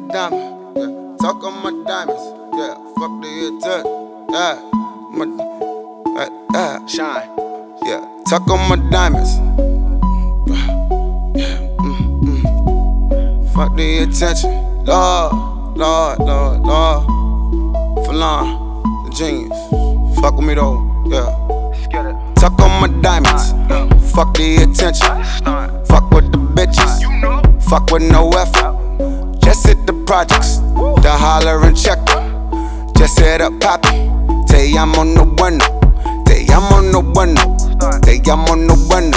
diamond, yeah. Talk on my diamonds, yeah. Fuck the attack, yeah. Shine, yeah. Talk on my diamonds, yeah. Fuck the attention, Lord. For long, the genius. Fuck with me though, yeah. Talk on my diamonds, fuck the attention. Fuck with the bitches, fuck with no effort. Just hit the projects, the holler and check. Just hit up Poppy, te llamo no bueno. Te llamo no bueno, te llamo no bueno.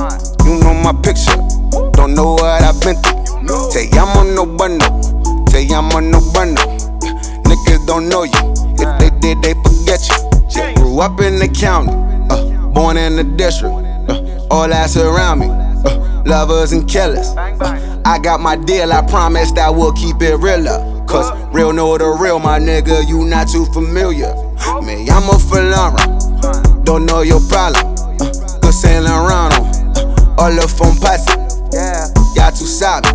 You know my picture, don't know what I've been through. Te llamo no bueno, te llamo no bueno. Niggas don't know you, if they did, they forget you. Grew up in the county, born in the district. All ass around me, lovers and killers. I got my deal, I promised I will keep it realer. Cause real know the real, my nigga, you not too familiar. Me llamo Falana, don't know your problem. Good Saint Laurent, all the phone passing. Y'all too savage,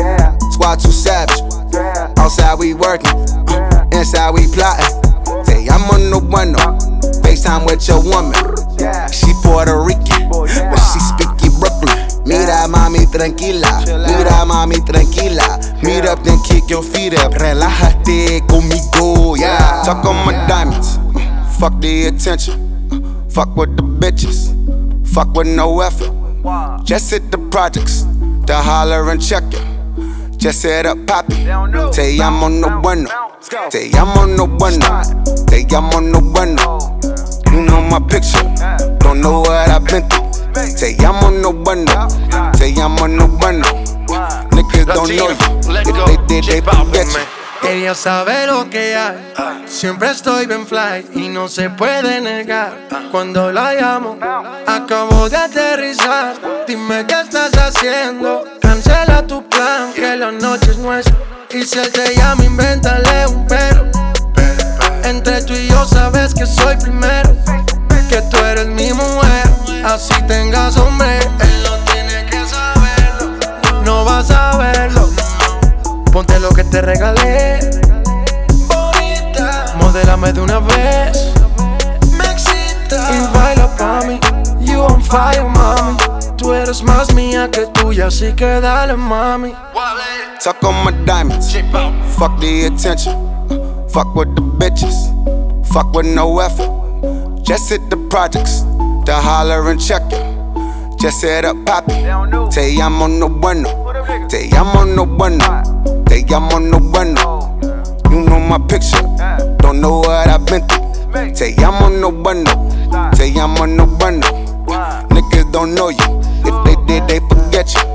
squad too savage. Outside we working, inside we plotting. Say I'm on no bueno, FaceTime with your woman. She Puerto Rican, but she speaky Brooklyn. Mira mami tranquila, mira mami tranquila. Meet up then kick your feet up, relájate conmigo, yeah. Talk on my diamonds, fuck the attention. Fuck with the bitches, fuck with no effort. Just hit the projects, the holler and check it. Just hit up Poppy, te llamo no bueno. Te llamo no bueno, te llamo no bueno. You know my picture, don't know what I've been through. Te llamo no bueno, te llamo no bueno. Niggas don't know you, if they did, they forget you. Ella sabe lo que hay, siempre estoy bien fly y no se puede negar. Cuando la llamo, acabo de aterrizar. Dime qué estás haciendo, cancela tu plan, que la noche es nuestra. Y si él te llama, invéntale un pero. Entre tú y yo sabes que soy primero, que tú eres mi mujer. Así tengas hombre, él no tiene que saberlo. No vas a verlo. Ponte lo que te regalé, bonita. Modélame de una vez, me excita. Y baila pa' mí, you on fire, mami. Tú eres más mía que tuya, así que dale, mami. Talk on my diamonds, fuck the attention. Fuck with the bitches, fuck with no effort. Just hit the projects, the holler and check it. Just hit up Poppy, te llamo no bueno. Te llamo no bueno, te llamo no bueno. You know my picture, don't know what I've been through. Te llamo no bueno, te llamo no bueno. Niggas don't know you, if they did, they forget you.